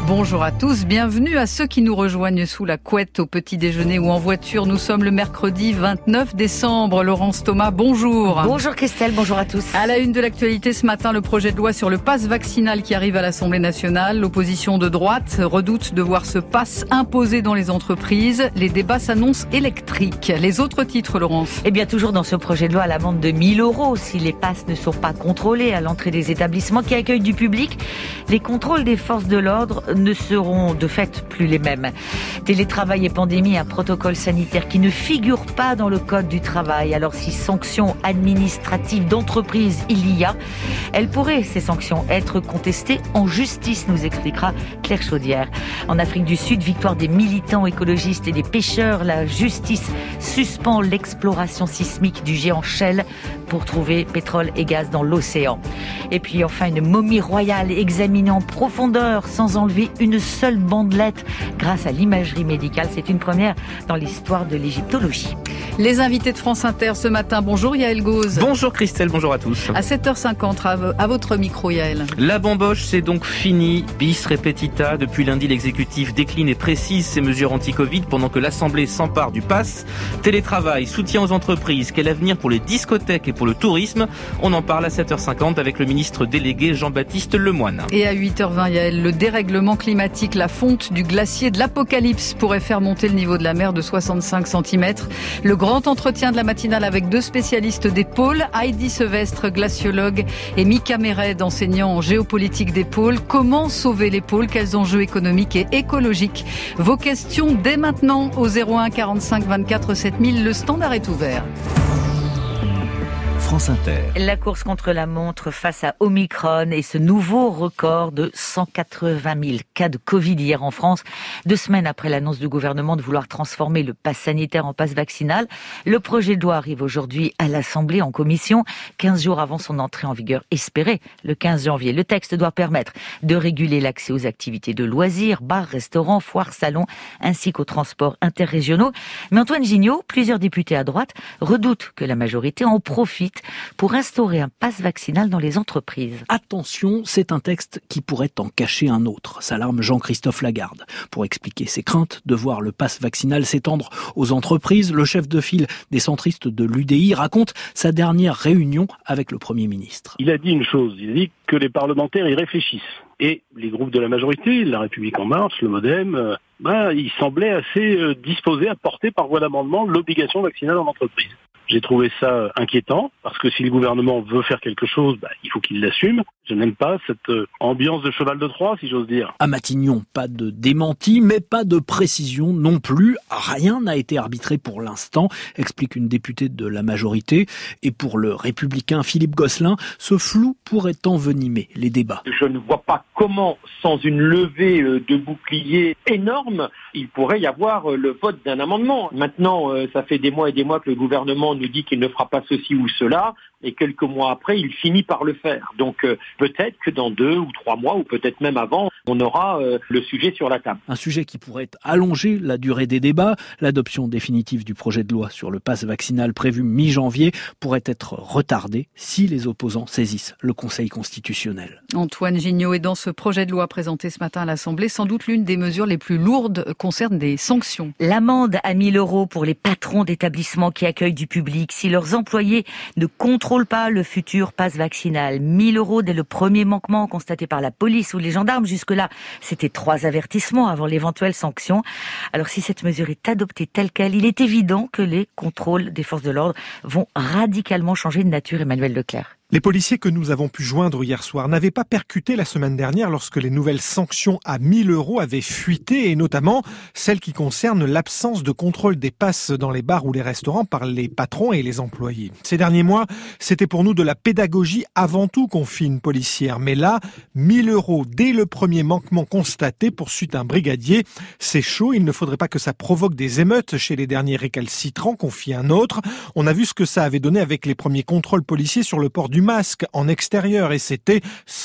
Bonjour à tous, bienvenue à ceux qui nous rejoignent sous la couette au petit déjeuner ou en voiture. Nous sommes le mercredi 29 décembre. Laurence Thomas, bonjour. Bonjour Christelle, bonjour à tous. À la une de l'actualité ce matin, le projet de loi sur le pass vaccinal qui arrive à l'Assemblée nationale. L'opposition de droite redoute de voir ce pass imposé dans les entreprises. Les débats s'annoncent électriques. Les autres titres, Laurence? Eh bien, toujours dans ce projet de loi, l'amende de 1 000 € si les passes ne sont pas contrôlés à l'entrée des établissements qui accueillent du public. Les contrôles des forces de l'ordre ne seront de fait plus les mêmes. Télétravail et pandémie, un protocole sanitaire qui ne figure pas dans le code du travail. Alors si sanctions administratives d'entreprise il y a, elles pourraient, ces sanctions, être contestées en justice, nous expliquera Claire Chaudière. En Afrique du Sud, victoire des militants écologistes et des pêcheurs. La justice suspend l'exploration sismique du géant Shell pour trouver pétrole et gaz dans l'océan. Et puis enfin, une momie royale examinée en profondeur sans enlever une seule bandelette grâce à l'imagerie médicale. C'est une première dans l'histoire de l'égyptologie. Les invités de France Inter ce matin. Bonjour Yael Gauze. Bonjour Christelle, bonjour à tous. À 7h50, à votre micro Yael. La bamboche, c'est donc fini. Bis repetita. Depuis lundi, l'exécutif décline et précise ses mesures anti-Covid pendant que l'Assemblée s'empare du pass. Télétravail, soutien aux entreprises, quel avenir pour les discothèques et pour le tourisme? On en parle à 7h50 avec le ministre délégué Jean-Baptiste Lemoyne. Et à 8h20 Yael, le dérèglement climatique, la fonte du glacier de l'Apocalypse pourrait faire monter le niveau de la mer de 65 cm. Le grand entretien de la matinale avec deux spécialistes des pôles, Heidi Sevestre, glaciologue, et Mika Mered, enseignant en géopolitique des pôles. Comment sauver les pôles? Quels enjeux économiques et écologiques? Vos questions dès maintenant au 01 45 24 7000. Le standard est ouvert. France Inter. La course contre la montre face à Omicron et ce nouveau record de 180 000 cas de Covid hier en France. 2 semaines après l'annonce du gouvernement de vouloir transformer le pass sanitaire en pass vaccinal, le projet de loi arrive aujourd'hui à l'Assemblée en commission, 15 jours avant son entrée en vigueur espérée, le 15 janvier. Le texte doit permettre de réguler l'accès aux activités de loisirs, bars, restaurants, foires, salons, ainsi qu'aux transports interrégionaux. Mais Antoine Gignot, plusieurs députés à droite, redoutent que la majorité en profite pour instaurer un pass vaccinal dans les entreprises. Attention, c'est un texte qui pourrait en cacher un autre, s'alarme Jean-Christophe Lagarde. Pour expliquer ses craintes de voir le pass vaccinal s'étendre aux entreprises, le chef de file des centristes de l'UDI raconte sa dernière réunion avec le Premier ministre. Il a dit une chose, il a dit que les parlementaires y réfléchissent. Et les groupes de la majorité, La République En Marche, le MoDem, ils semblaient assez disposés à porter par voie d'amendement l'obligation vaccinale en entreprise. J'ai trouvé ça inquiétant, parce que si le gouvernement veut faire quelque chose, il faut qu'il l'assume. Je n'aime pas cette ambiance de cheval de Troie, si j'ose dire. À Matignon, pas de démenti, mais pas de précision non plus. Rien n'a été arbitré pour l'instant, explique une députée de la majorité. Et pour le républicain Philippe Gosselin, ce flou pourrait envenimer les débats. Je ne vois pas comment, sans une levée de bouclier énorme, il pourrait y avoir le vote d'un amendement. Maintenant, ça fait des mois et des mois que le gouvernement nous dit qu'il ne fera pas ceci ou cela, et quelques mois après, il finit par le faire. Donc peut-être que dans 2 ou 3 mois, ou peut-être même avant, on aura le sujet sur la table. Un sujet qui pourrait allonger la durée des débats. L'adoption définitive du projet de loi sur le pass vaccinal prévu mi-janvier pourrait être retardée si les opposants saisissent le Conseil constitutionnel. Antoine Gignot, est dans ce projet de loi présenté ce matin à l'Assemblée, sans doute l'une des mesures les plus lourdes concerne des sanctions. L'amende à 1 000 € pour les patrons d'établissements qui accueillent du public si leurs employés ne contrôlent pas le futur pass vaccinal. 1 000 € dès le premier manquement constaté par la police ou les gendarmes. Jusque-là, c'était 3 avertissements avant l'éventuelle sanction. Alors si cette mesure est adoptée telle qu'elle, il est évident que les contrôles des forces de l'ordre vont radicalement changer de nature. Emmanuel Leclerc. Les policiers que nous avons pu joindre hier soir n'avaient pas percuté la semaine dernière lorsque les nouvelles sanctions à 1 000 € avaient fuité, et notamment celles qui concernent l'absence de contrôle des passes dans les bars ou les restaurants par les patrons et les employés. Ces derniers mois, c'était pour nous de la pédagogie avant tout, confie une policière. Mais là, 1 000 € dès le premier manquement constaté, poursuit un brigadier. C'est chaud, il ne faudrait pas que ça provoque des émeutes chez les derniers récalcitrants, confie un autre. On a vu ce que ça avait donné avec les premiers contrôles policiers sur le port du du masque en extérieur et c'était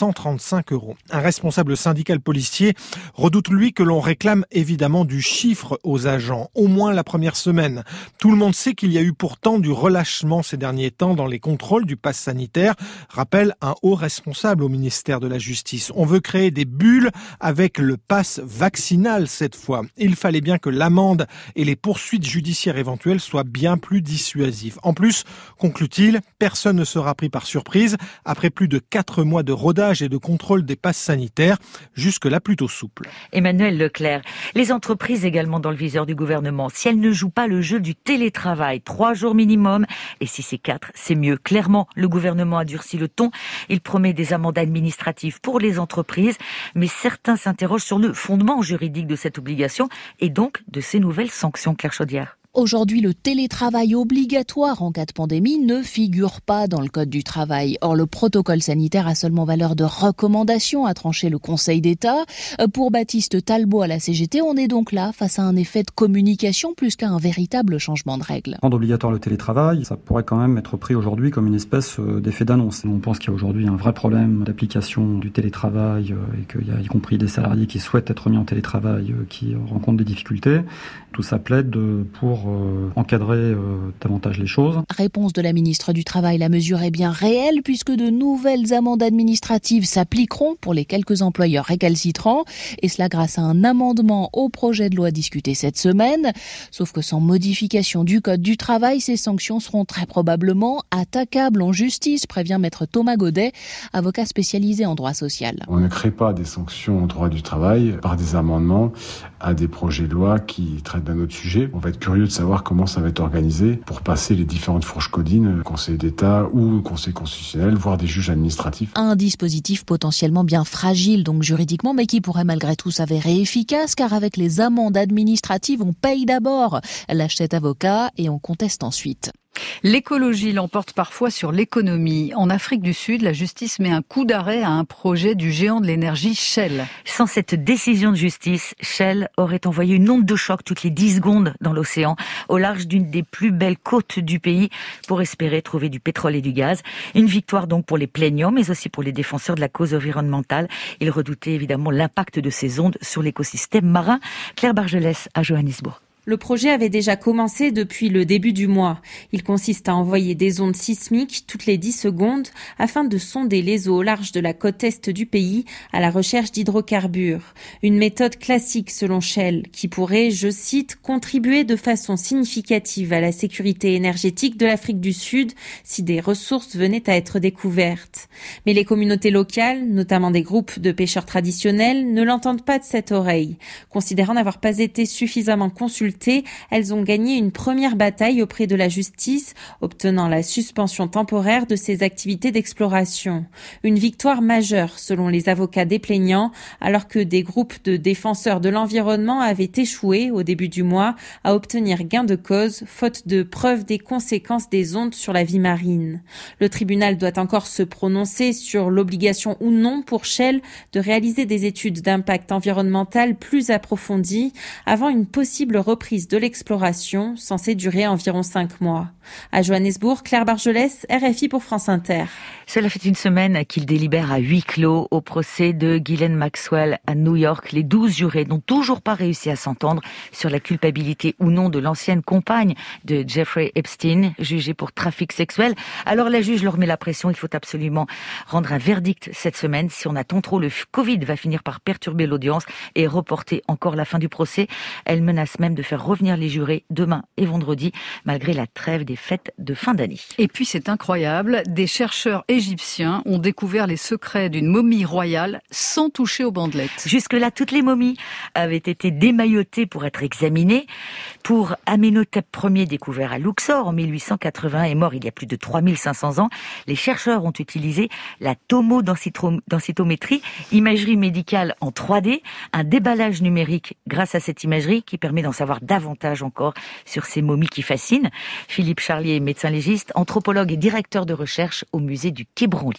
135 €. Un responsable syndical policier redoute, lui, que l'on réclame évidemment du chiffre aux agents, au moins la première semaine. Tout le monde sait qu'il y a eu pourtant du relâchement ces derniers temps dans les contrôles du pass sanitaire, rappelle un haut responsable au ministère de la Justice. On veut créer des bulles avec le pass vaccinal cette fois. Il fallait bien que l'amende et les poursuites judiciaires éventuelles soient bien plus dissuasives. En plus, conclut-il, personne ne sera pris par surprise après plus de 4 mois de rodage et de contrôle des passes sanitaires, jusque-là plutôt souple. Emmanuel Leclerc, les entreprises également dans le viseur du gouvernement. Si elles ne jouent pas le jeu du télétravail, 3 jours minimum, et si c'est 4, c'est mieux. Clairement, le gouvernement a durci le ton. Il promet des amendes administratives pour les entreprises, mais certains s'interrogent sur le fondement juridique de cette obligation et donc de ces nouvelles sanctions. Claire Chaudière. Aujourd'hui, le télétravail obligatoire en cas de pandémie ne figure pas dans le Code du travail. Or, le protocole sanitaire a seulement valeur de recommandation, a tranché le Conseil d'État. Pour Baptiste Talbot à la CGT, on est donc là face à un effet de communication plus qu'à un véritable changement de règle. Rendre obligatoire le télétravail, ça pourrait quand même être pris aujourd'hui comme une espèce d'effet d'annonce. On pense qu'il y a aujourd'hui un vrai problème d'application du télétravail et qu'il y a y compris des salariés qui souhaitent être mis en télétravail qui rencontrent des difficultés. Tout ça plaide pour encadrer davantage les choses. Réponse de la ministre du Travail, la mesure est bien réelle puisque de nouvelles amendes administratives s'appliqueront pour les quelques employeurs récalcitrants et cela grâce à un amendement au projet de loi discuté cette semaine. Sauf que sans modification du Code du travail, ces sanctions seront très probablement attaquables en justice, prévient maître Thomas Godet, avocat spécialisé en droit social. On ne crée pas des sanctions en droit du travail par des amendements à des projets de loi qui traitent d'un autre sujet. On va être curieux de savoir comment ça va être organisé pour passer les différentes fourches codines, Conseil d'État ou Conseil constitutionnel, voire des juges administratifs. Un dispositif potentiellement bien fragile donc juridiquement, mais qui pourrait malgré tout s'avérer efficace, car avec les amendes administratives, on paye d'abord, l'achète avocat et on conteste ensuite. L'écologie l'emporte parfois sur l'économie. En Afrique du Sud, la justice met un coup d'arrêt à un projet du géant de l'énergie Shell. Sans cette décision de justice, Shell aurait envoyé une onde de choc toutes les 10 secondes dans l'océan, au large d'une des plus belles côtes du pays, pour espérer trouver du pétrole et du gaz. Une victoire donc pour les plaignants, mais aussi pour les défenseurs de la cause environnementale. Ils redoutaient évidemment l'impact de ces ondes sur l'écosystème marin. Claire Bargelès à Johannesburg. Le projet avait déjà commencé depuis le début du mois. Il consiste à envoyer des ondes sismiques toutes les 10 secondes afin de sonder les eaux au large de la côte est du pays à la recherche d'hydrocarbures. Une méthode classique selon Shell qui pourrait, je cite, contribuer de façon significative à la sécurité énergétique de l'Afrique du Sud si des ressources venaient à être découvertes. Mais les communautés locales, notamment des groupes de pêcheurs traditionnels, ne l'entendent pas de cette oreille. Considérant n'avoir pas été suffisamment consultés, elles ont gagné une première bataille auprès de la justice, obtenant la suspension temporaire de ces activités d'exploration. Une victoire majeure selon les avocats des plaignants, alors que des groupes de défenseurs de l'environnement avaient échoué au début du mois à obtenir gain de cause, faute de preuves des conséquences des ondes sur la vie marine. Le tribunal doit encore se prononcer sur l'obligation ou non pour Shell de réaliser des études d'impact environnemental plus approfondies avant une possible reprise de l'exploration, censée durer environ 5 mois. À Johannesburg, Claire Bargelès, RFI pour France Inter. Cela fait une semaine qu'il délibère à huis clos au procès de Ghislaine Maxwell à New York. Les 12 jurés n'ont toujours pas réussi à s'entendre sur la culpabilité ou non de l'ancienne compagne de Jeffrey Epstein, jugée pour trafic sexuel. Alors la juge leur met la pression, il faut absolument rendre un verdict cette semaine. Si on attend trop, le Covid va finir par perturber l'audience et reporter encore la fin du procès. Elle menace même de faire revenir les jurés demain et vendredi, malgré la trêve des fêtes de fin d'année. Et puis c'est incroyable, des chercheurs égyptiens ont découvert les secrets d'une momie royale sans toucher aux bandelettes. Jusque-là, toutes les momies avaient été démaillotées pour être examinées. Pour Amenhotep Ier, découvert à Luxor en 1880 et mort il y a plus de 3500 ans, les chercheurs ont utilisé la tomodensitométrie, imagerie médicale en 3D, un déballage numérique grâce à cette imagerie qui permet d'en savoir davantage encore sur ces momies qui fascinent. Philippe Charlier, médecin légiste, anthropologue et directeur de recherche au musée du Quai Branly.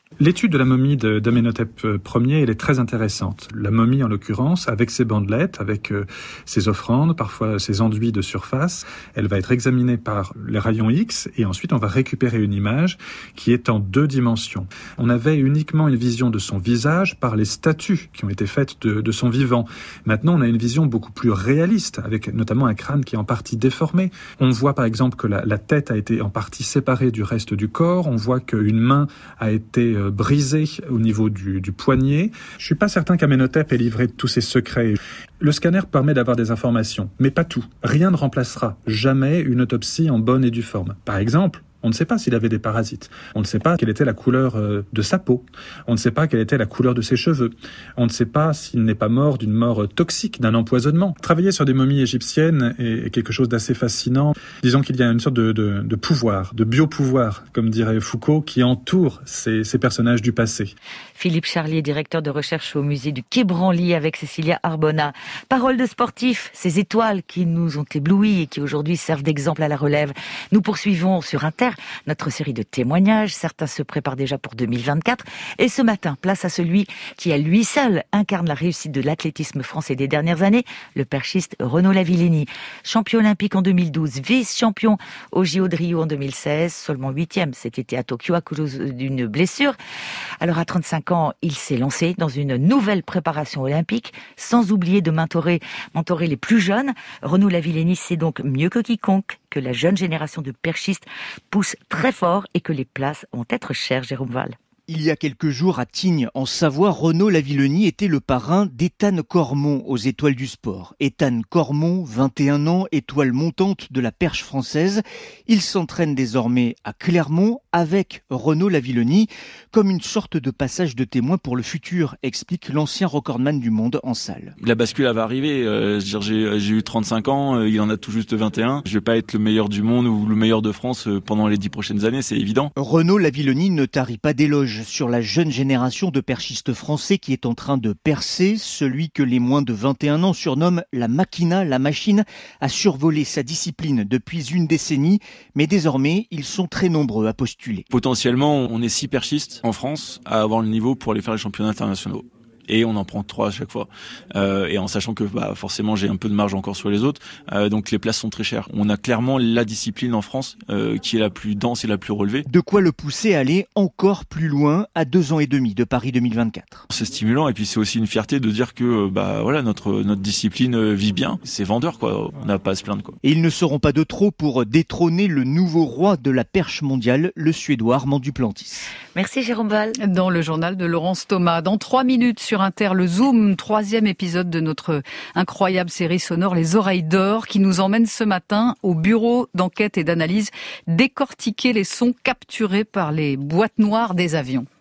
L'étude de la momie d'Amenhotep Ier, elle est très intéressante. La momie, en l'occurrence, avec ses bandelettes, avec ses offrandes, parfois ses enduits de surface, elle va être examinée par les rayons X et ensuite on va récupérer une image qui est en 2 dimensions. On avait uniquement une vision de son visage par les statues qui ont été faites de son vivant. Maintenant, on a une vision beaucoup plus réaliste, avec notamment un crâne qui est en partie déformé. On voit par exemple que la tête a été en partie séparée du reste du corps. On voit qu'une main a été brisé au niveau du poignet. Je suis pas certain qu'Amenhotep ait livré tous ses secrets. Le scanner permet d'avoir des informations, mais pas tout. Rien ne remplacera jamais une autopsie en bonne et due forme. Par exemple, on ne sait pas s'il avait des parasites. On ne sait pas quelle était la couleur de sa peau. On ne sait pas quelle était la couleur de ses cheveux. On ne sait pas s'il n'est pas mort d'une mort toxique, d'un empoisonnement. Travailler sur des momies égyptiennes est quelque chose d'assez fascinant. Disons qu'il y a une sorte de pouvoir, de biopouvoir, comme dirait Foucault, qui entoure ces personnages du passé. Philippe Charlier, directeur de recherche au musée du Quai Branly avec Cécilia Arbona. Parole de sportifs, ces étoiles qui nous ont éblouis et qui aujourd'hui servent d'exemple à la relève. Nous poursuivons sur Inter notre série de témoignages. Certains se préparent déjà pour 2024. Et ce matin, place à celui qui, à lui seul, incarne la réussite de l'athlétisme français des dernières années, le perchiste Renaud Lavillenie. Champion olympique en 2012, vice-champion au JO de Rio en 2016, seulement 8e cet été à Tokyo à cause d'une blessure. Alors à 35 ans, il s'est lancé dans une nouvelle préparation olympique, sans oublier de mentorer les plus jeunes. Renaud Lavillenie sait donc mieux que quiconque que la jeune génération de perchistes pousse très fort et que les places vont être chères, Jérôme Val. Il y a quelques jours, à Tignes, en Savoie, Renaud Lavillenie était le parrain d'Étienne Cormon aux Étoiles du Sport. Étienne Cormon, 21 ans, étoile montante de la perche française. Il s'entraîne désormais à Clermont avec Renaud Lavillenie comme une sorte de passage de témoin pour le futur, explique l'ancien recordman du monde en salle. La bascule va arriver. J'ai eu 35 ans, il en a tout juste 21. Je vais pas être le meilleur du monde ou le meilleur de France pendant les 10 prochaines années, c'est évident. Renaud Lavillenie ne tarit pas d'éloges sur la jeune génération de perchistes français qui est en train de percer. Celui que les moins de 21 ans surnomment la Machina, la machine, a survolé sa discipline depuis une décennie, mais désormais, ils sont très nombreux à postuler. Potentiellement, on est 6 perchistes en France à avoir le niveau pour aller faire les championnats internationaux. Et on en prend 3 à chaque fois. Et en sachant que forcément j'ai un peu de marge encore sur les autres. Donc les places sont très chères. On a clairement la discipline en France qui est la plus dense et la plus relevée. De quoi le pousser à aller encore plus loin à 2 ans et demi de Paris 2024. C'est stimulant et puis c'est aussi une fierté de dire que notre discipline vit bien. C'est vendeur quoi. On n'a pas à se plaindre quoi. Et ils ne seront pas de trop pour détrôner le nouveau roi de la perche mondiale, le Suédois Armand Duplantis. Merci Jérôme Val. Dans le journal de Laurence Thomas, dans 3 minutes sur Inter, le Zoom, 3e épisode de notre incroyable série sonore Les Oreilles d'Or, qui nous emmène ce matin au bureau d'enquête et d'analyse décortiquer les sons capturés par les boîtes noires des avions.